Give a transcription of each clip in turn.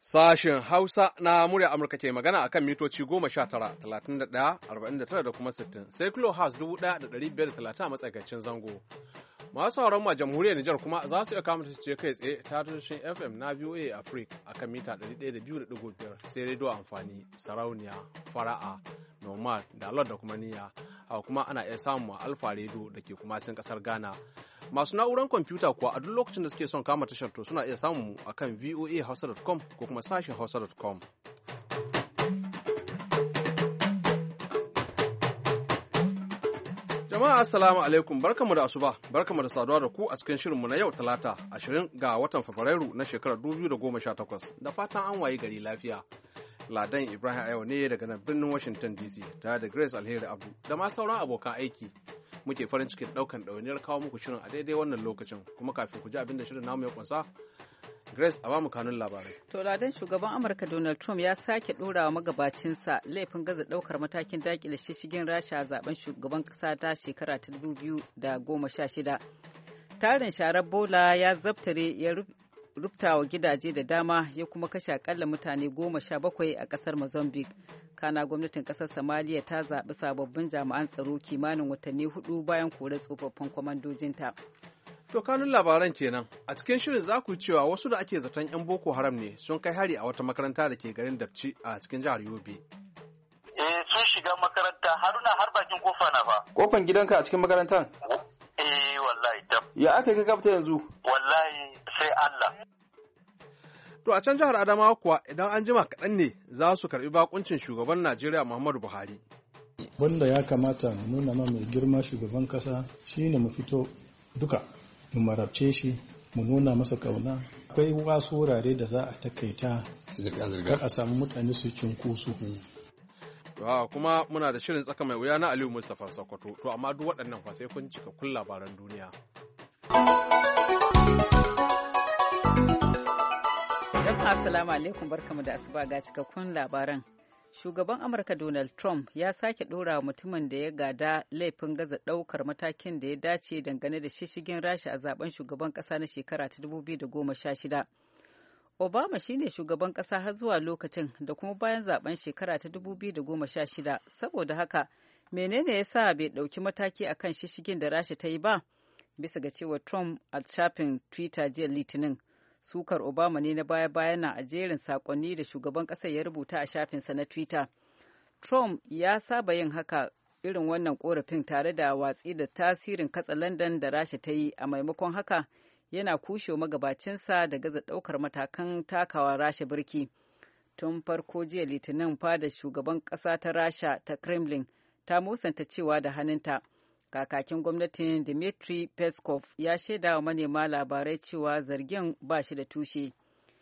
Sashen Hausa na murya Amurka ke magana a kan mitoci 19, 31, 49 da kuma 60, sai kilohertz 1,530 a matsakaicin zango. Masu sauran ma jamhuriyar Nijar kuma za su iya kama ce kai tsaye ta tushen FM na VOA Africa a kan mita 102.5 sai rediyo amfani, sarauniya, fara'a, nomad, dalar da kuma niyya. Haka kuma ana iya samun alfa rediyo da ke kuma sin kasar Ghana. Masu na'urar kwamfuta kuwa a duk lokacin da suke son kama tashar to suna iya samun mu a kan voahausa.com ko kuma sashen hausa.com. Jama'a assalamu alaikum, barkamu da asuba, barkamu da saduwa da ku a cikin shirinmu na yau Talata 20 ga watan Fabrairu na shekarar 2018 da fatan an wayi gari lafiya. Ladan Ibrahim Ayo ne daga nan birnin Washington DC tare da Grace Alheri Abdu da ma sauran abokan aiki. Muke farin cikin daukan ɗawainiyar kawo muku shirin a daidai wannan lokacin, kuma kafin ku ji abin da shirin namu ya kunsa, Grace a ba mu kanun labarai. To ladan shugaban Amurka Donald Trump ya sake ɗora wa magabacinsa laifin gaza ɗaukar matakin daƙile shishigin Rasha a zaben shugaban ƙasa ta shekara ta 2016. Tarin sharar bola ya zabtare ya rubta wa gidaje da dama ya kuma kashe akalla mutane 17 a ƙasar Mozambique. Kana gwamnatin ƙasar Somalia ta zaɓi sababbin jami'an tsaro kimanin watanni 4 bayan kore tsofaffin kwamandojinta. To kanun labaran kenan a cikin shirin za ku cewa wasu da ake zaton 'yan Boko Haram ne sun kai hari a wata makaranta da ke garin Dabci a cikin jihar Yobe. Sun shiga makaranta Haruna har bakin kofa na fa. Kofan gidanka a cikin makarantar? Wallahi tab. Ya aka ka kafta yanzu? Wallahi sai Allah. To a can jihar Adamawa kuwa idan an jima kaɗan ne za su karɓi bakuncin shugaban Najeriya Muhammadu Buhari. Wanda ya kamata mu nuna ma mai girma shugaban kasa shine mu fito duka mu marabce shi mu nuna masa kauna. Akwai wasu wurare da za a takaita kar a samu mutane su cunkoso. Kuma muna da shirin tsaka mai wuya na Aliyu Mustapha Sokoto. To amma duk waɗannan fa sai kun cika kun labaran duniya. Assalamu alaikum, barkamu da asuba ga cikakkun labaran. Shugaban Amurka Donald Trump ya sake ɗora wa mutumin da ya gada laifin gaza ɗaukar matakin da ya dace dangane da shishigin Rasha a zaben shugaban ƙasa na shekara ta 2016. Obama shine shugaban ƙasa har zuwa lokacin da kuma bayan zaben shekara ta 2016. Saboda haka, menene ya sa bai ɗauki mataki akan shishigin da Rasha ta yi ba? Bisa ga cewa Trump a shafin Twitter jiya Litinin. Sukar Obama ne na baya-bayan a jerin sakonni da shugaban ƙasar ya rubuta a shafinsa na Twitter. Trump ya saba yin haka irin wannan korafin tare da watsi da tasirin katsalandan da Rasha ta yi, a maimakon haka yana kushe magabacinsa da gaza ɗaukar matakan takawa Rasha birki. Tun farko jiya Litinin fada shugaban ƙasa ta Rasha ta Kremlin ta musanta cewa da hannunta. Kakakin gwamnatin Dmitry Peskov ya shaida wa manema labarai cewa zargin ba shi da tushe.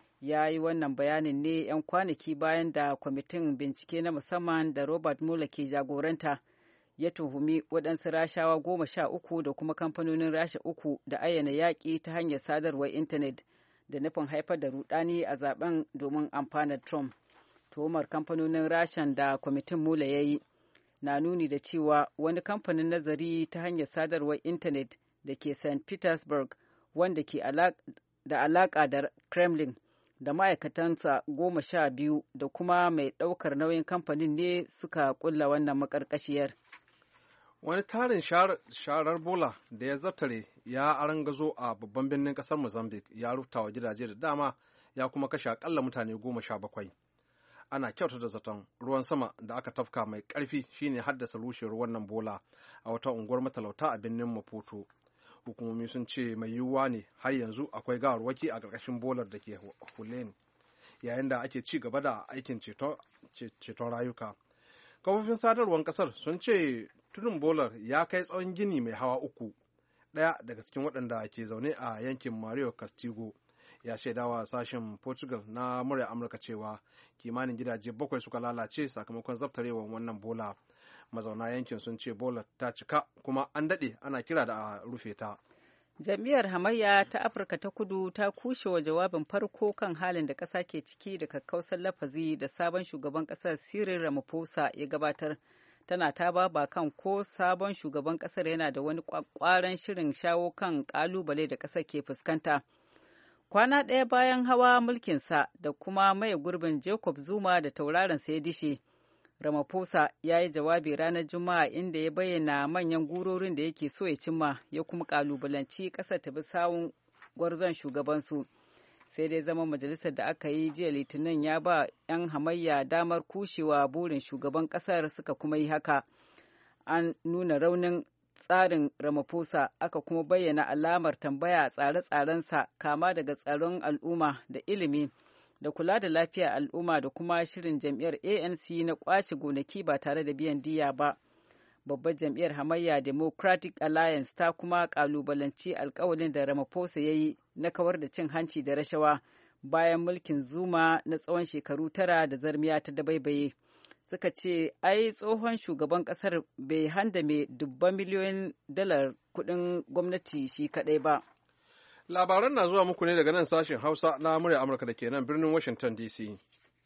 Ya yi wannan bayanin ne 'yan kwanaki bayan da kwamitin bincike na musamman da Robert Mueller ke jagoranta ya tuhumi waɗansu Rashawa 13 da kuma kamfanonin Rasha 3 da ayyana yaƙi ta hanyar sadarwar intanet da nufin haifar da rudani a zaben domin amfanar Trump. Tuhumar kamfanonin Rashan da kwamitin Mueller ya yi na nuni da cewa wani kamfanin nazari ta hanyar sadarwar intanet da ke St. Petersburg wanda ke da alaƙa da Kremlin da ma'aikatansa 12 da kuma mai ɗaukar nauyin kamfanin ne suka ƙulla wannan maƙarƙashiyar. Wani tarin sharar bola da ya zartare ya arangazo a babban birnin ƙasar Mozambique ya rufta wa gidaje da dama ya kuma kashe akalla mutane 17. Ana kyauta da zaton ruwan sama da aka tafka mai ƙarfi shine haddasa rushewar wannan bola a wata unguwar matalauta a birnin Maputo. Hukumomi sun ce mai yiwuwa ne har yanzu akwai gawarwaki a ƙarƙashin bolar da ke Huleni yayin da ake ci gaba da aikin ceton rayuka. Kafofin sadarwar ƙasar sun ce tudun bolar ya kai tsawon gini mai hawa 3. Ɗaya daga cikin waɗanda ke zaune a yankin Mario Castigo ya shaidawa sashen Portugal na murya Amurka cewa kimanin gidaje 7 suka lalace sakamakon zabtarewar wannan bola. Mazauna yankin sun ce bola ta cika kuma an daɗe ana kira da a rufe ta. Jam'iyyar hamayya ta Afirka ta Kudu ta kushe wa jawabin farko kan halin da ƙasa ke ciki da kakkausar lafazi da sabon shugaban ƙasar Cyril Ramaphosa ya gabatar. Tana ta baba kan ko sabon shugaban ƙasar yana da wani ƙwaƙƙwaran shirin shawo kan ƙalubale da ƙasar ke fuskanta. Kwana ɗaya bayan hawa mulkinsa da kuma maye gurbin Jacob Zuma da tauraronsa ya dishe, Ramaphosa ya yi jawabi ranar Juma'a inda ya bayyana manyan gurorin da yake so ya cimma, ya kuma kalubalanci ƙasar ta bi sawun gwarzon shugabansu. Sai dai zaman majalisar da aka yi jiya Litinin ya ba 'yan hamayya damar kushewa burin shugaban ƙasar, suka kuma yi haka. An nuna raunin tsarin Ramaphosa, aka kuma bayyana alamar tambaya a tsare-tsarensa, kama daga tsaron al'umma da ilimi da kula da lafiyar al'umma da kuma shirin jam'iyyar ANC na kwace gonaki ba tare da biyan diya ba. Babbar jam'iyyar hamayya Democratic Alliance ta kuma kalubalanci alkawalin da Ramaphosa ya yi na kawar da cin hanci da rashawa bayan mulkin Zuma na tsawon shekaru 9 da zarmiya ta dabaibaye. Suka ce ai tsohon shugaban kasar bai handame dubban miliyoyin dalar kudin gwamnati shi kadai ba. Labaran na zuwa muku ne daga nan sashen Hausa na murya Amurka da ke nan birnin Washington DC.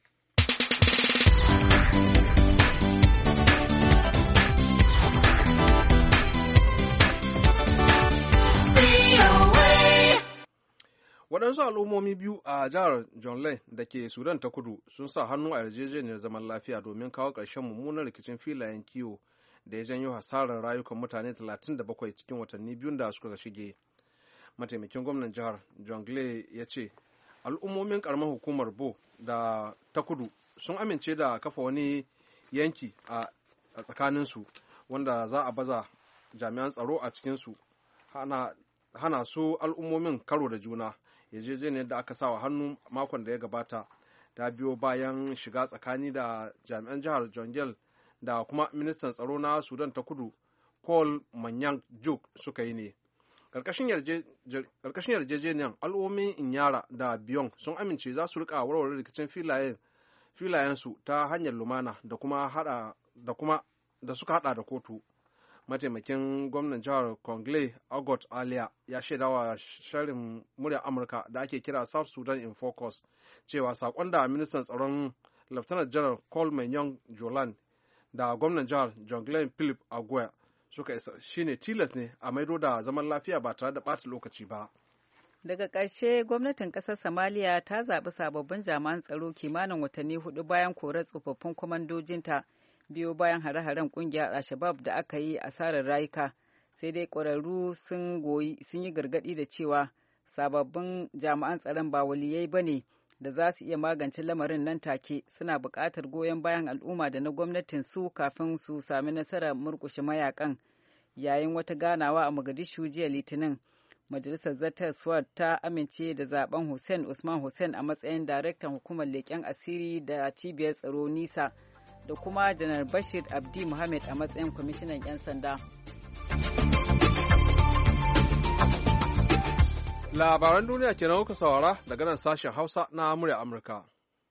Waɗansu al'ummomi biyu a jihar Jonglei da ke Sudan ta kudu sun sa hannu a yarjejeniyar zaman lafiya domin kawo ƙarshen mummunan rikicin filayen kiwo da ya janyo hasarar rayukan mutane 37 cikin watanni biyun da suka shige. Mataimakin gwamnan jihar Jonglei ya ce al'ummomin ƙaramar hukumar Bo da ta kudu sun amince da kafa wani yanki a tsakaninsu wanda za a baza jami'an tsaro a cikinsu hana su al'ummomin karo da juna. Yarjejeniyar da aka sawa hannu makon da ya gabata ta biyo bayan shiga tsakani da jami'an jihar Jonglei da kuma ministan tsaro na Sudan ta kudu Paul Manyang Juk suka yi ne. Karkashin yarjejeniyar al'ummomin Inyara da Biyon sun amince za su rika warware rikicin filayensu ta hanyar lumana da suka hada da kotu. Mataimakin gwamnan jihar Kongle Agot Alia ya shaidawa shirin murya Amurka da ake kira South Sudan in Focus cewa sakon da ministan tsaron Lieutenant General Col Menyon Jolan da gwamnan jihar Jonglei Philip Aguiar suka isa shine tilas ne a maido da zaman lafiya ba tare da ɓata lokaci ba. Daga ƙarshe gwamnatin ƙasar Somalia ta zaɓi sababbin jami'an tsaro kimanin watanni 4 bayan korar tsofaffin kwamandojinta biyo bayan hare-haren ƙungiyar Al-Shabaab da aka yi asarar rayuka. Sai dai ƙwararru sun yi gargaɗi da cewa sababbin jami'an tsaron ba waliyai ba ne da za su iya magance lamarin nan take, suna buƙatar goyon bayan al'umma da na gwamnatin su kafin su sami nasarar murƙushe mayakan. Yayin wata ganawa a Mogadishu jiya Litinin, Majalisar Zartaswa ta amince da zaben Hussein Usman Hussein a matsayin daraktan hukumar leƙen asiri da cibiyar tsaro NISA da kuma Janar Bashir Abdi Muhammad a matsayin kwamishinan 'yan sanda. Labaran duniya kenan kuka saurara daga nan sashen Hausa na murya Amurka.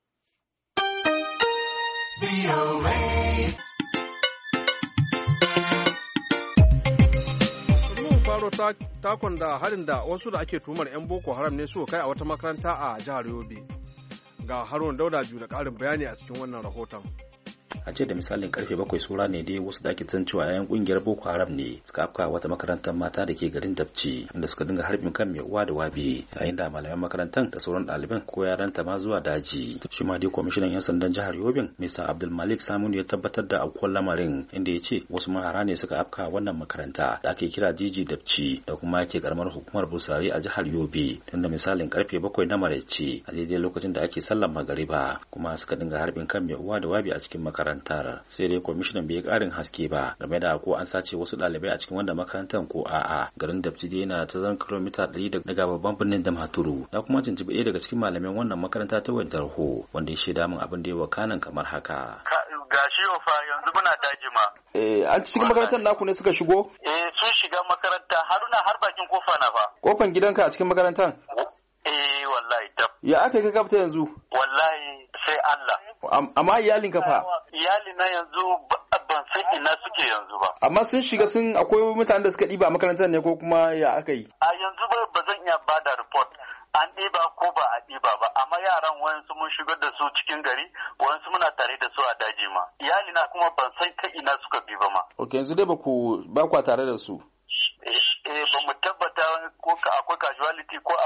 Faro takon da harin da wasu da ake tumar 'yan Boko Haram ne suka kai a wata makaranta a jihar Yobe. Ga Haruna Dauda da ƙarin bayani a cikin wannan rahoton. A ce da misalin karfe 7 sura ne dai wasu da ake san cewa yayan kungiyar Boko Haram ne suka afka wata makarantar mata da ke garin Dabci inda suka dinga harbin kan mai uwa da wabi yayin da malaman makarantar da sauran ɗaliban ko yaranta ma zuwa daji. Shi ma dai kwamishinan 'yan sandan jihar Yobin Mr. Abdul Malik Saminu ya tabbatar da aukuwar lamarin inda ya ce wasu mahara ne suka afka wannan makaranta da ake kira Jiji Dabci da kuma yake karamar hukumar Busari a jihar Yobe tunda misalin karfe 7 na maraice a daidai lokacin da ake sallar magariba kuma suka dinga harbin kan mai uwa da wabi a cikin makarantar. Sai dai kwamishinan bai karin haske ba game da ko an sace wasu ɗalibai a cikin wanda makarantar ko a'a. Garin Dabci dai yana tazarar kilomita 100 daga babban birnin Damaturu. Na kuma tuntuɓi ɗaya daga cikin malaman wannan makaranta ta wayar tarho wanda ya shaida min abin da ya wakanan kamar haka. Gashi yau fa yanzu muna daji ma. An cikin makarantar naku ne suka shigo? Sun shiga makaranta Haruna har bakin kofa na fa. Kofan gidanka a cikin makarantar? Wallahi tab. Ya aka yi ka gabta yanzu? Wallahi sai Allah. Amma iyalinka fa? Iyalina yanzu ban san ina suke yanzu ba. Amma sun shiga akwai mutanen da suka ɗiba a makarantar ne ko kuma ya aka yi? A yanzu ba zan iya bada report. An ɗiba ko ba a ɗiba ba, amma yaran wayansu mun shigar da su cikin gari, wayansu muna tare da su a daji ma. Iyalina kuma ban san ta ina suka bi ba ma. Ok, yanzu dai ba kwa tare da su? Ba mu tabbata ko akwai casualty ko akwai na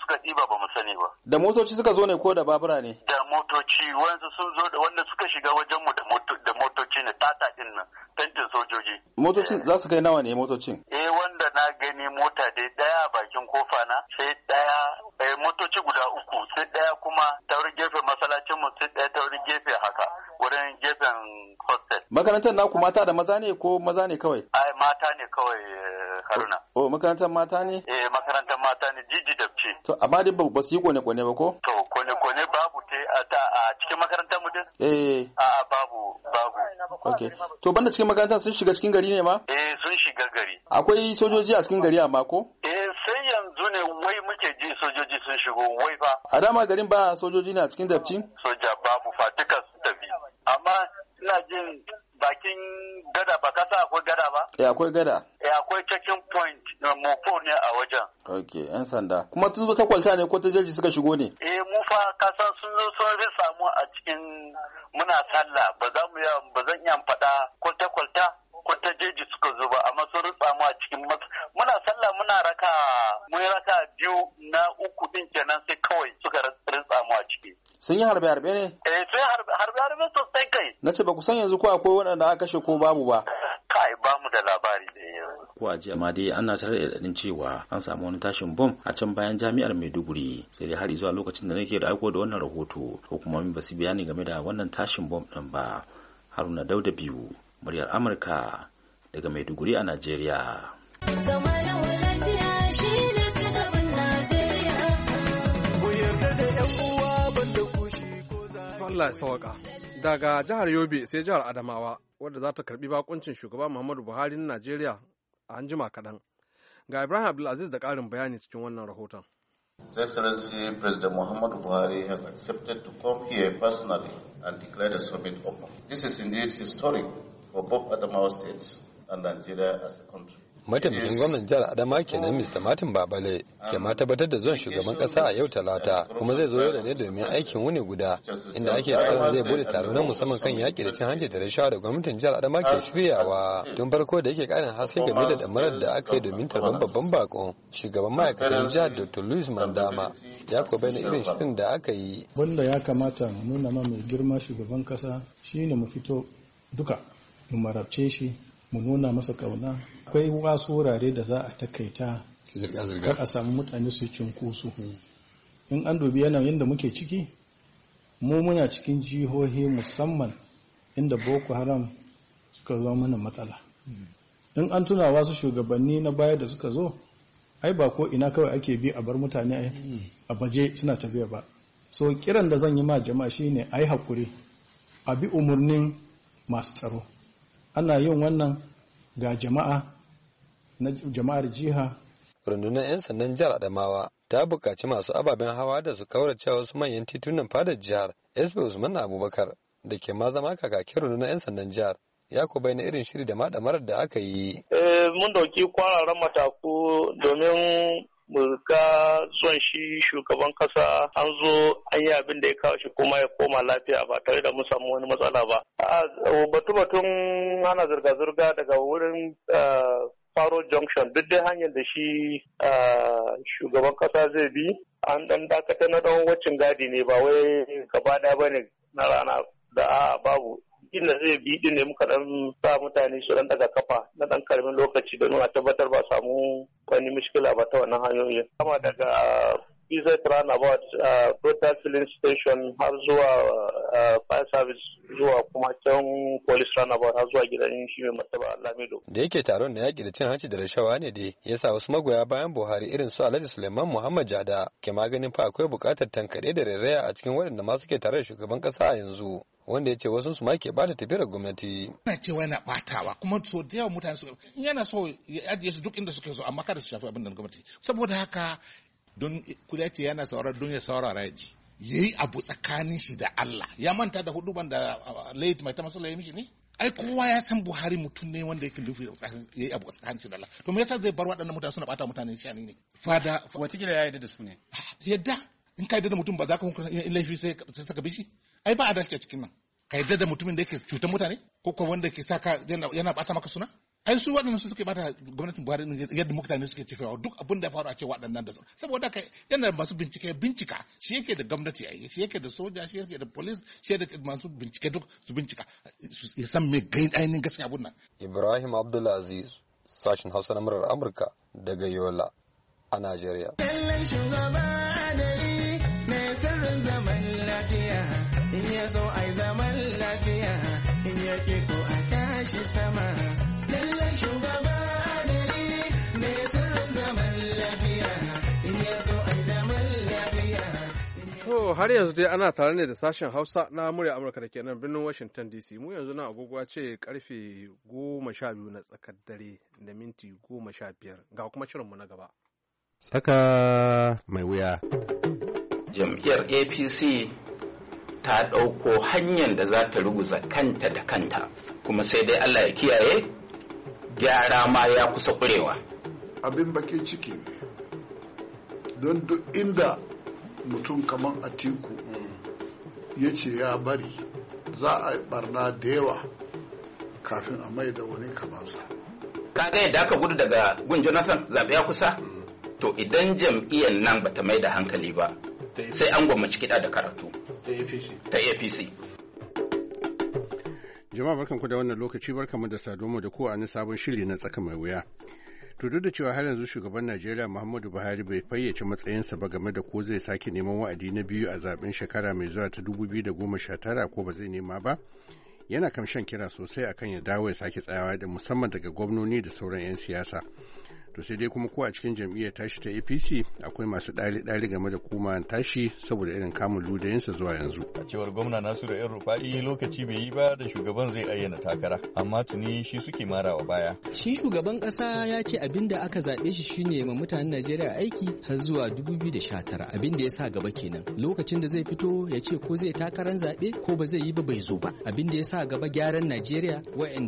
suka ɗiba ba mu sani ba. Da motoci suka zo ne ko da babura ne? Da motoci, wanzu sun zo da wanda suka shiga wajen mu da motoci ne, tata din nan, tantin sojoji. Motocin za su kai nawa ne motocin? Wanda na gani mota dai daya bakin kofa na, sai daya motoci guda uku, sai daya kuma ta wurin gefe masallacin mu, sai daya ta wurin gefe haka, wurin gefen hostel. Makarantar naku mata da maza ne ko maza ne kawai? Ai mata ne kawai Haruna. Oh, makarantar mata ne? Makarantar mata ne, jiji da ce. To amma dai ba su yi kone-kone ba ko? To kone-kone babu a cikin makarantar mu din? A'a babu. Okay. To banda cikin makarantar sun shiga cikin gari ne ma? Sun shiga gari. Akwai sojoji a cikin gari amma ko? Sai yanzu ne wai muke ji sojoji sun shigo wai fa. A dama garin ba sojoji ne a cikin Dabci? Soja babu fatika su tafi. Amma ina jin bakin gada ba kasa akwai gada ba? Akwai gada. Akwai checking point na mofo ne a wajen. Okay, 'yan sanda. Kuma sun zo ta kwalta ne ko ta jeji suka shigo ne? Mu fa kasan sun zo sun samu a cikin muna sallah ba zan iya faɗa kwalta ko ta jeji suka zo ba amma sun rutsa mu a cikin muna sallah mun raka biyu na uku din kenan sai kawai suka rutsa mu a ciki. Sun yi harbe-harbe ne? Sun harbe-harbe sosai kai. Na ce ba ku san yanzu ko akwai waɗanda aka kashe ko babu ba? Kai ba mu da labari da yau. Ko a jiya ma dai ana tare da cewa an samu wani tashin bom a can bayan jami'ar Maiduguri, sai dai har zuwa lokacin da nake da aiko da wannan rahoto hukumomi ba su bayani game da wannan tashin bom ɗin ba. Haruna Dauda biyu, muryar Amurka daga Maiduguri a Najeriya. Allah ya sauka. Daga jihar Yobe sai jihar Adamawa wadda za ta karbi bakuncin shugaba Muhammadu Buhari na Najeriya a anjima kaɗan. Ga Ibrahim Abdulaziz da ƙarin bayani cikin wannan rahoton. His Excellency President Muhammadu Buhari has accepted to come here personally and declare the summit open. This is indeed historic for both Adamawa State and Nigeria as a country. Mataimakin gwamnan jihar Adama kenan Mr. Martin Babale ke ma tabbatar da zuwan shugaban kasa a yau Talata kuma zai zo yau ne domin aikin wuni guda inda ake tsarin zai bude taro na musamman kan yaƙi da cin hanci da rashawa da gwamnatin jihar Adama ke shiryawa. Tun farko da yake ƙarin haske game da damarar da aka yi domin tarban babban bakon shugaban ma'aikatan jihar Dr. Louis Mandama ya ko bayyana irin shirin da aka yi. Wanda ya kamata mu nuna ma mai girma shugaban kasa shine mu fito duka mu marabce shi mu nuna masa kauna. Akwai wasu wurare da za a takaita kar a samu mutane su cunkoso. In an dubi yanayin da muke ciki, mu muna cikin jihohi musamman inda Boko Haram suka zo mana matsala. In an tuna wasu shugabanni na baya da suka zo, ai ba ko ina kawai ake bi a bar mutane a baje suna tafiya ba. So kiran da zan yi ma jama'a shine ai hakuri, a bi umarnin masu tsaro. Ana yin wannan ga jama'a na jama'ar jiha. Rundunar 'yan sandan jihar Adamawa ta buƙaci masu ababen hawa da su kaurace wasu manyan titunan fadar jihar. SP Usman Abubakar da ke ma zama kakakin rundunar 'yan sandan jihar ya ku bayyana irin shiri da maɗamarar da aka yi. Mun dauki kwararan mataku domin mu ga son shi shugaban kasa an zo an yi abin da ya kawo shi kuma ya koma lafiya ba tare da mu samu wani matsala ba. Batun hana zirga-zirga daga wurin Faro Junction duk dai hanyar da shi shugaban kasa zai bi an dan dakata na dan wacin gadi ne ba wai gaba da bane na rana da babu. Inda zai bi din ne muka dan sa mutane su dan daga kafa na dan karamin lokaci don a tabbatar ba samu wani mishkila ba ta wannan hanyoyin. Kama daga PZ Runabout, Total Filling Station har zuwa Fire Service zuwa kuma can Police Runabout har zuwa gidan shi mai martaba Lamido. Da yake taron na yaƙi da cin hanci da rashawa ne dai ya sa wasu magoya bayan Buhari irin su Alhaji Suleiman Muhammad Jada ke maganin fa akwai buƙatar tankaɗe da rairaya a cikin waɗanda ma suke tare da shugaban ƙasa a yanzu. Wanda ya ce wasu su ma ke bata tafiyar gwamnati. Ina cewa yana batawa kuma so da yawan mutane yana so ya ajiye su duk inda suke so amma kada su shafi abin da gwamnati. Saboda haka don kudace yana saurara don ya saurara ya ji. Yayi abu tsakanin shi da Allah. Ya manta da huduban da late mai ta masu laye mishi ne? Ai kowa ya san Buhari mutum ne wanda yake lufi yayi abu tsakanin shi da Allah. To me yasa zai bar waɗannan mutane suna bata mutane shani ne? Fada watakila ya yarda da su ne. Yadda in ka yarda da mutum ba za ka hukunta in laifi sai ka bi shi? Ai ba adalci a cikin nan. Ka yarda da mutumin da yake cutar mutane ko kuma wanda ke saka yana bata maka suna? ai su waɗannan su suke bata gwamnatin Buhari yadda mutane suke tafiya duk abin da ya faru a ce waɗannan da saboda haka yana masu bincika shi yake da gwamnati ai shi yake da soja shi yake da police shi yake da masu bincike duk su bincika ya san me ainihin gaskiya abun nan. Ibrahim Abdulaziz, sashen Hausa na murar Amurka daga Yola a Najeriya. Kallon shugaba adali mai sirrin zaman lafiya, in ya so ai zaman lafiya, in yake ko a tashi sama. Kallon shugaba adali mai sirrin zaman lafiya, in ya so ai zaman lafiya. To har yanzu dai ana tare ne da sashen Hausa na murya Amurka da ke nan birnin Washington DC. Mu yanzu na agogo ce karfe 12 na tsakar dare da minti 15 ga kuma shirinmu na gaba. Tsaka mai wuya. Jam'iyyar APC ta ɗauko hanyar da za ta ruguza kanta da kanta, kuma sai dai Allah ya kiyaye, gyara ma ya kusa ƙurewa. Abin bakin ciki ne, don duk inda mutum kamar Atiku ya ce ya bari, za a yi barna da yawa kafin a mai da wani kamansa. Kaga yadda aka gudu daga gun Jonathan zaɓe ya kusa? To idan jam'iyyar nan bata mai da hankali ba, sai an gwamnati kiɗa da karatu ta APC. Jama'a barkanku da wannan lokaci, barkanmu da saduwa da kowa a sabon shiri na tsaka mai wuya. To duk da cewa har yanzu shugaban Najeriya Muhammadu Buhari bai fayyace matsayinsa ba game da ko zai sake neman wa'adi na biyu a zaben shekara mai zuwa ta 2019 ko ba zai nema ba, yana kam shan kira sosai akan ya dawo ya sake tsayawa da musamman daga gwamnoni da sauran 'yan siyasa. To sai dai kuma ko a cikin jam'iyyar tashi ta APC akwai masu ɗari game da kuma tashi saboda irin kamun ludayinsa zuwa yanzu. A cewar gwamna Nasiru ‘yan Rufa'i lokaci bai yi ba da shugaban zai ayyana takara, amma tuni shi suke marawa baya. Shi shugaban ƙasa ya ce abin da aka zaɓe shi shine ma mutanen Najeriya aiki har zuwa 2019, abin da ya sa gaba kenan. Lokacin da zai fito ya ce ko zai takarar zaɓe ko ba zai yi ba bai zo ba. Abin da ya sa gaba gyaran Najeriya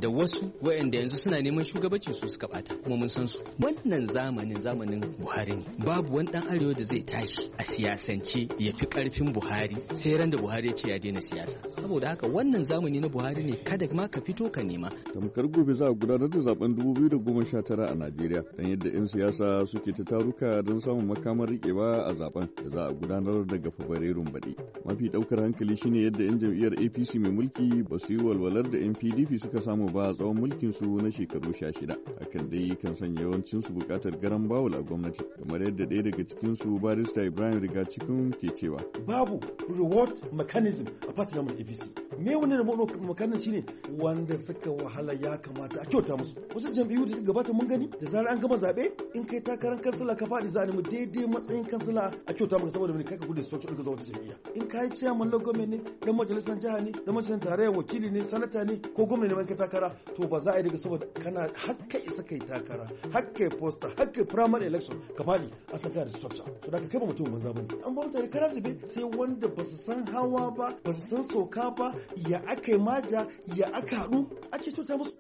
wa'anda yanzu suna neman shugabanci su suka ɓata kuma mun san su. Wannan zamanin Buhari ne, babu wani dan arewa da zai tashi a siyasance ya fi karfin Buhari sai ran da Buhari ya ce ya daina siyasa. Saboda haka wannan zamani na Buhari ne, kada ma ka fito ka nema. Tamkar gobe za a gudanar da zaben 2019 a Najeriya, dan yadda 'yan siyasa suke ta taruka don samun makamar rikewa a zaben da za a gudanar daga Fabrairun baɗi. Mafi ɗaukar hankali shine yadda 'yan jam'iyyar APC mai mulki ba su yi walwalar da 'yan PDP suka samu ba a tsawon mulkin su na shekaru 16. Hakan dai kan sanya yawancin su bukatar garan bawul a gwamnati, kamar yadda ɗaya daga cikin su barista Ibrahim Rigacikun ke cewa babu reward mechanism a party na APC. Me wani reward mechanism shine wanda suka wahala ya kamata a kyauta musu. Wasu jam'iyyu da suka gabata mun gani da zarar an gama zabe in kai takarar kansila ka faɗi za a nemi daidai matsayin kansila a kyauta maka saboda mai kai ka gudu structure ka zo wata jam'iyya. In kai chairman local government ne, dan majalisar jiha ne, dan majalisar tarayya wakili ne, sanata ne ko gwamnati ne mai kai takara, to ba za a yi daga saboda kana hakka isa kai takara, hakka posta, hakka primary election ka faɗi a saka da structure. So da ka kai ba mutum banza bane. An ba mutane kara zube sai wanda ba su san hawa ba, ba su san soka ba, ya aka yi maja, ya aka haɗu ake kyauta musu.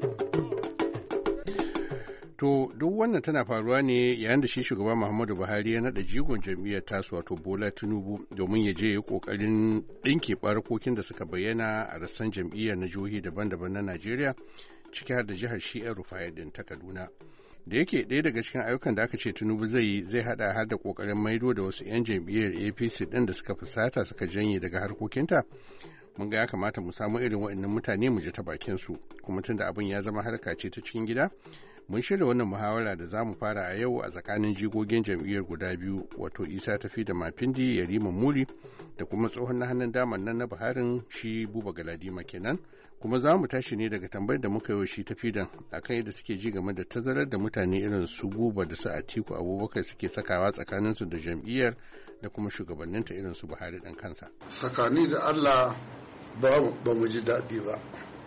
To duk wannan tana faruwa ne yayin da shi shugaba Muhammadu Buhari ya naɗa jigon jam'iyyar tasu wato Bola Tinubu domin ya je ya kokarin ɗinke ɓarakokin da suka bayyana a rassan jam'iyyar na jihohi daban-daban na Najeriya, ciki har da jihar Shi'ar Rufai din ta Kaduna. Da yake ɗaya daga cikin ayyukan da aka ce Tinubu zai haɗa har da kokarin maido da wasu 'yan jam'iyyar APC ɗin da suka fusata suka janye daga harkokinta. Mun ga ya kamata mu samu irin waɗannan mutane mu ji ta bakin su, kuma tunda abin ya zama harka ce ta cikin gida, mun shirya wannan muhawara da za mu fara a yau a tsakanin jigogin jam'iyyar guda biyu, wato Isa Tafi da Mafindi Yarima Muri da kuma tsohon na hannun daman nan na Buharin shi Buba Galadima kenan. Kuma za mu tashi ne daga tambayar da muka yi wa shi Tafi da akan yadda suke ji game da tazarar da mutane irin su Buba da su Atiku Abubakar suke sakawa tsakaninsu da jam'iyyar da kuma shugabanninta irin su Buhari ɗan kansa. Tsakani da Allah ba mu ji daɗi ba,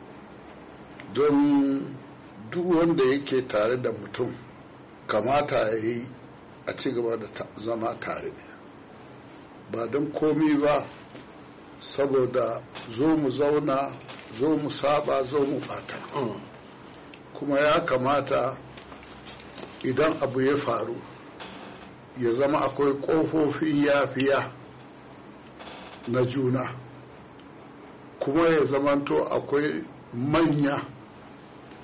don duk wanda yake tare da mutum kamata ya yi a ci gaba da zama tare ne, ba don komi ba saboda zo mu zauna, zo mu saba, zo mu bata. Kuma ya kamata idan abu ya faru ya zama akwai ƙofofin yafiya na juna, kuma ya zamanto akwai manya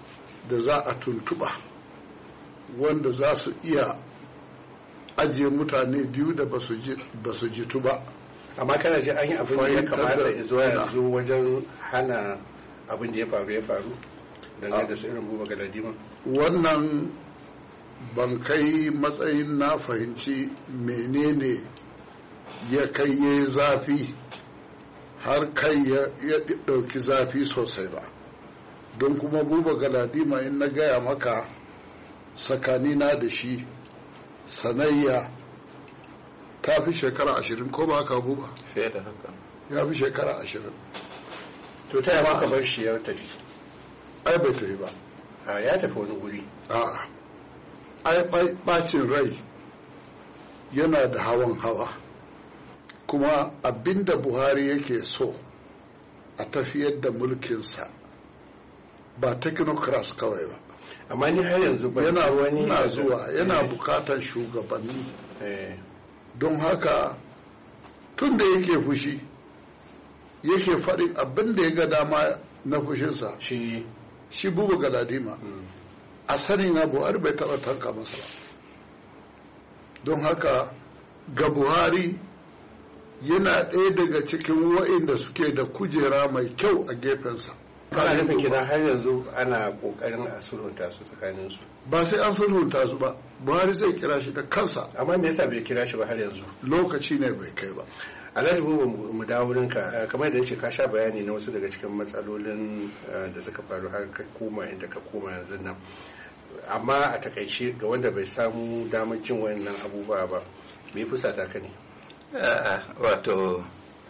da za a tuntuɓa wanda za su iya ajiye mutane biyu da ba su jitu ba. Amma kana ji an yi abin da ya kamata zuwa yanzu wajen hana abin da ya faru dangane da su irin Buba Galadima? Wannan ban kai matsayin na fahimci menene ya kai ya zafi har kai ya ɗauki zafi sosai ba, don kuma Buba Galadima in na gaya maka tsakanina da shi sanayya ta fi shekara 20 ko ba haka Buba? Fiye da haka. Ya fi shekara 20. To ta yaba ka bar shi ya tafi? Ai bai tafi ba. Ya tafi wani guri? A'a. Ai bacin rai yana da hawa kuma abinda Buhari yake so a tafiyar da mulkinsa ba technocrats kawai ba. Amma ni har yanzu ba yana zuwa yana bukatar shugabanni. Don haka tun da yake fushi yake faɗin abin da ya ga dama na fushinsa shi Buba Galadima a sani na Buhari bai taɓa tanka masa ba. Don haka ga Buhari yana ɗaya daga cikin wa'inda suke da kujera mai kyau a gefensa. Kana nufin kina har yanzu ana kokarin a sulhunta su tsakanin su? Ba sai an sulhunta su ba, Buhari zai kira shi da kansa. Amma me yasa bai kira shi ba har yanzu? Lokaci ne bai kai ba. Alhaji Buba, mu dawo wurinka, kamar da yace ka sha bayani na wasu daga cikin matsalolin da suka faru har ka koma inda ka koma yanzu nan. Amma a takaice ga wanda bai samu damar jin wayannan abubuwa ba, me fusata ka ne? Wato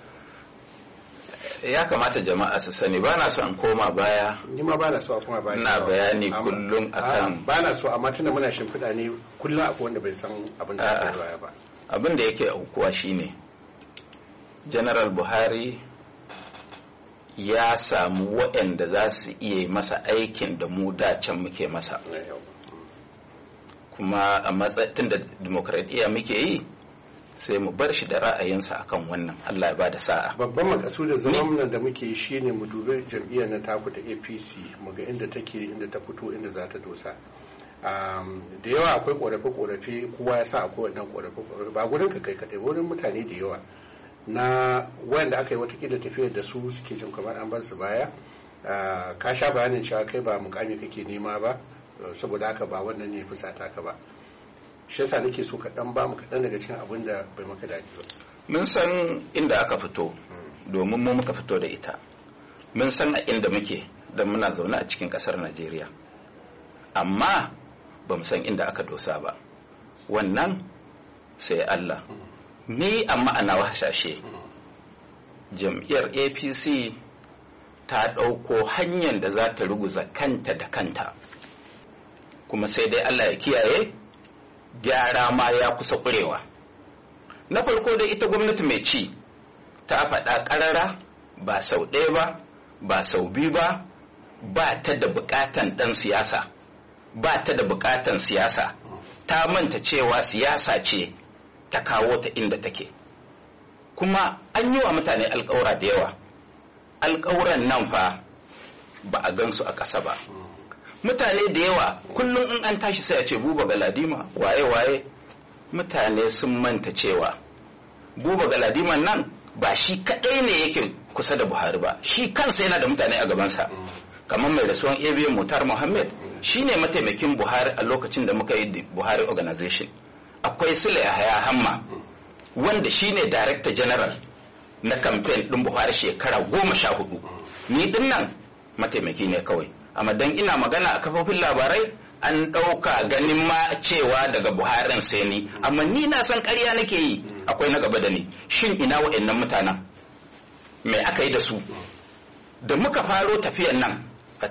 ya kamata jama'a su sani ba na so an koma baya. Ni ma ba na so a koma baya. Na bayani kullum akan. Ba na so, amma tunda muna shimfiɗa ne kullum akwai wanda bai san abin da ya baya ba. Abin da yake aukuwa shine General Buhari ya samu waɗanda za su iya masa aikin da mu da can muke masa. Kuma a matsayin da demokradiyya muke yi, sai mu bar shi da ra'ayinsa akan wannan. Allah ya ba da sa'a. Babban makasudin zaman nan da muke shi ne mu dubi jam'iyyar na taku ta APC, mu ga inda take, inda ta fito, inda za ta dosa. Da yawa akwai korafe-korafe, kowa ya sa akwai wannan korafe-korafe, ba gurin ka kai kaɗai, wurin mutane da yawa na wanda aka yi watakila tafiyar da su suke jin kamar an bar su baya. Ka sha bayanin cewa kai ba mukami kake nema ba, saboda haka ba wannan ne fusata ka ba. Shi yasa nake so ka dan ba mu kaɗan daga cikin abin da bai maka daɗi ba. Mun san inda aka fito, domin mu muka fito da ita. Mun san a inda muke, don muna zaune a cikin ƙasar Najeriya. Amma ba mu san inda aka dosa ba. Wannan sai Allah. Ni amma ana wahashashe. Jam'iyyar APC ta ɗauko hanyar da za ta ruguza kanta da kanta. Kuma sai dai Allah ya kiyaye, gyara ma ya kusa ƙurewa. Na farko dai ita gwamnati mai ci ta faɗa ƙarara ba sau ɗaya ba, ba sau biyu ba, ba ta da buƙatan ɗan siyasa, ba ta da buƙatan siyasa. Ta manta cewa siyasa ce ta kawo ta inda take. Kuma an yi wa mutane alƙawura da yawa. Alƙawuran nan fa ba a gansu a ƙasa ba. Mutane da yawa kullum in an tashi sai a ce Buba Galadima waye mutane sun manta cewa Buba Galadiman nan ba shi kadai ne yake kusa da Buhari ba, shi kansa yana da mutane a gabansa. Kamar mai rasuwan ABM Mutar Muhammad shi ne mataimakin Buhari a lokacin da muka yi Buhari Organization. Akwai Sule Yahaya Hamma wanda shi ne Director General na campaign ɗin Buhari shekara 14. Ni ɗin nan mataimaki ne kawai. Amma dan ina magana a kafofin labarai an ɗauka ganin ma cewa daga Buharin sai ni. Amma ni na san ƙarya nake yi, akwai na gaba da ni. Shin ina wa'annan mutanen? Me aka yi da su? Da muka faro tafiyan nan a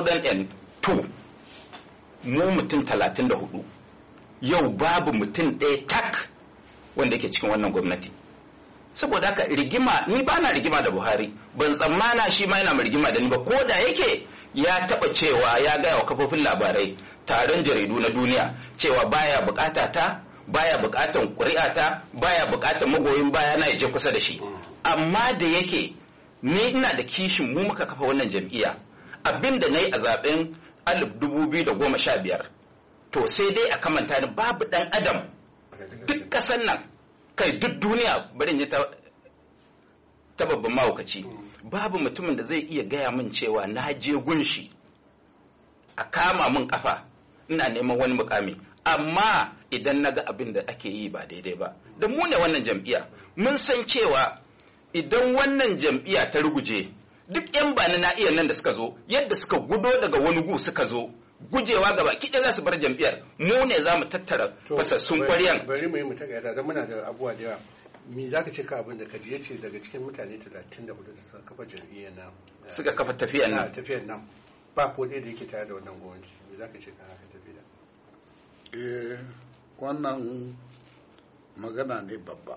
2002, mu mutum 34. Yau babu mutum ɗaya tak wanda yake cikin wannan gwamnati. Saboda haka rigima, ni ba na rigima da Buhari, ban tsammana shi ma yana rigima da ni ba, ko da yake ya taba cewa ya gaya wa kafofin labarai, taron jaridu na duniya, cewa baya bukata ta, baya bukatan ƙuri'ata, baya bukatan magoyin baya na je kusa da shi. Amma da yake ni ina da kishin mu muka kafa wannan jam'iyya, abin da na yi a zaben 2015 to sai dai a kamanta da babu ɗan adam duk ƙasar nan kai duk duniya barin yi ta babban mahaukaci babu mutumin da zai iya gaya min cewa na je gunshi a kama min kafa ina neman wani mukami amma idan na ga abin da ake yi ba daidai ba da mu ne wannan jam'iyya mun san cewa idan wannan jam'iyya ta ruguje duk 'yan bani na iya nan da suka zo yadda suka gudo daga wani gu suka zo gujewa gaba kiɗa za su bar jam'iyyar mu ne za mu tattara fasassun ƙwaryan. Bari mu yi mu tagaita don muna da abubuwa da yawa. Me za ka ce ka abin da ka ji yace daga cikin mutane 34 da suka kafa jam'iyyar nan. Suka kafa tafiyar nan. Tafiyar nan ba ko ɗaya da yake tare da wannan gwamnati. Me za ka ce ka haka tafiya? Wannan magana ne babba.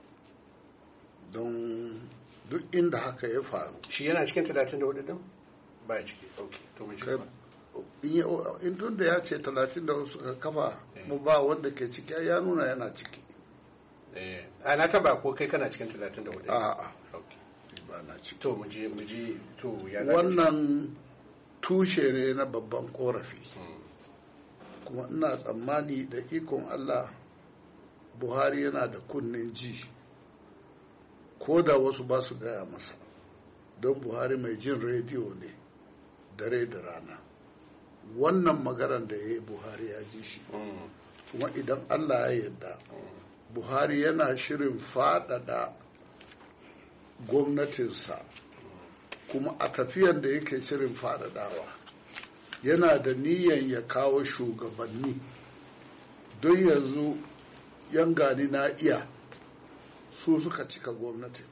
Don duk inda haka ya faru. Shi yana cikin 34 din? Ba ciki. Okay. To mu ci gaba. In tun da ya ce 34 suka kafa mu ba wanda ke ciki ya nuna yana ciki. A na taba ko kai kana cikin 34? A'a. Ba na ciki. To mu je to ya wannan tushe ne na babban korafi. Kuma ina tsammani da ikon Allah Buhari yana da kunnen ji. Ko da wasu ba su gaya masa. Don Buhari mai jin rediyo ne dare da rana. Wannan magaran da ya yi Buhari ya ji shi. Kuma idan Allah ya yarda Buhari yana shirin faɗaɗa gwamnatinsa kuma a tafiyan da yake shirin faɗaɗawa yana da niyan ya kawo shugabanni don yanzu yan gani na iya su suka cika gwamnatin.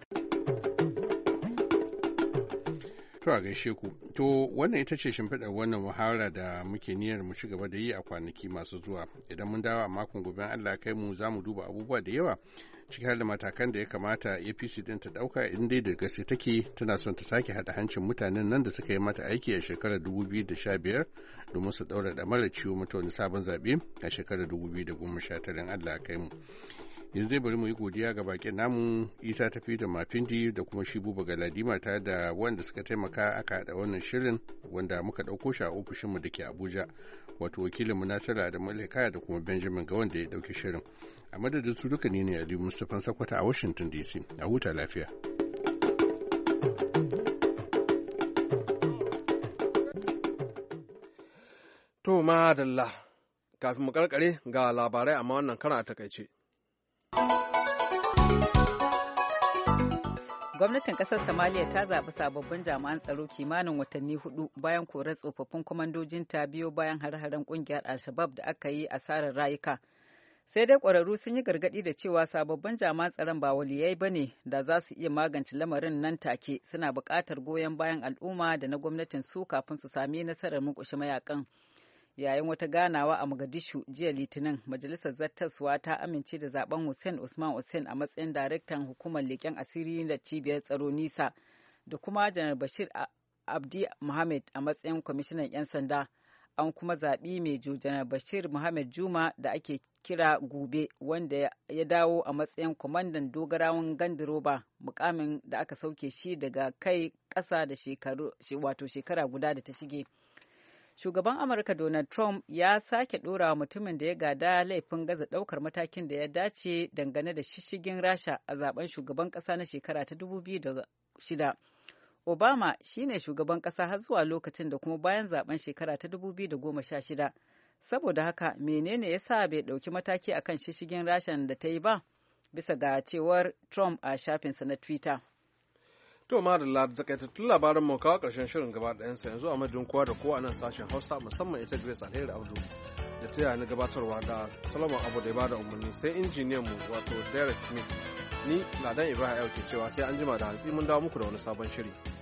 To a gaishe ku. To wannan ita ce shimfiɗar wannan muhawara da muke niyyar mu ci gaba da yi a kwanaki masu zuwa. Idan mun dawo a makon gobe Allah kai mu za mu duba abubuwa da yawa ciki har da matakan da ya kamata APC din ta ɗauka in dai da gaske take tana son ta sake haɗa hancin mutanen nan da suka yi mata aiki a shekarar 2015 domin su ɗaura da mara ciwo mata wani sabon zaɓe a shekarar 2019 Allah kai mu. Yanzu dai bari mu yi godiya ga bakin namu Isa Tafi da Mafindi da kuma shi Buba Galadima tare da wanda suka taimaka aka haɗa wannan shirin wanda muka ɗauko shi a ofishinmu da ke Abuja wato wakilin mu Nasiru da Malika da kuma Benjamin ga wanda ya ɗauki shirin. A madadin su duka ne Aliyu Mustapha Sakwata a Washington DC. A huta lafiya. To madalla kafin mu karkare ga labarai amma wannan karan a takaice. Gwamnatin ƙasar Somalia ta zaɓi sababbin jami'an tsaro kimanin watanni 4 bayan korar tsofaffin kwamandojinta biyo bayan hare-haren ƙungiyar Al-Shabaab da aka yi asarar rayuka. Sai dai ƙwararru sun yi gargaɗi da cewa sababbin jami'an tsaron ba waliyai ba ne da za su iya magance lamarin nan take, suna buƙatar goyon bayan al'umma da na gwamnatin su kafin su sami nasarar murƙushe mayakan. Yayin wata ganawa a Mogadishu jiya Litinin, Majalisar Zattaswa ta amince da zaben Hussein Usman Hussein a matsayin daraktan hukumar leƙen asiri da cibiyar tsaro NISA da kuma Janar Bashir Abdi Muhammad a matsayin kwamishinan 'yan sanda. An kuma zaɓi Mejo Janar Bashir Muhammad Juma da ake kira Gube wanda ya dawo a matsayin kwamandan dogarawan gandiroba, mukamin da aka sauke shi daga kai ƙasa da shekara guda da ta shige. Shugaban Amurka Donald Trump ya sake ɗora mutumin da ya gada laifin gaza ɗaukar matakin da ya dace dangane da shishigin Rasha a zaben shugaban ƙasa na shekara ta 2006. Obama shine shugaban ƙasa har zuwa lokacin da kuma bayan zaben shekara ta 2016. Saboda haka menene ya sa bai ɗauki mataki akan shishigin Rashan da ta yi ba? Bisa ga cewar Trump a shafinsa na Twitter. To ma da takaitattun labaran mu kawo karshen shirin gaba ɗayansa yanzu a madadin kowa da kowa nan sashen Hausa musamman ita Grace Alheri Abdu da ta ni gabatarwa da Solomon Abu da ya bada umarni sai injiniyan mu wato Derek Smith ni Ladan Ibrahim ke cewa sai an jima da hantsi mun dawo muku da wani sabon shiri.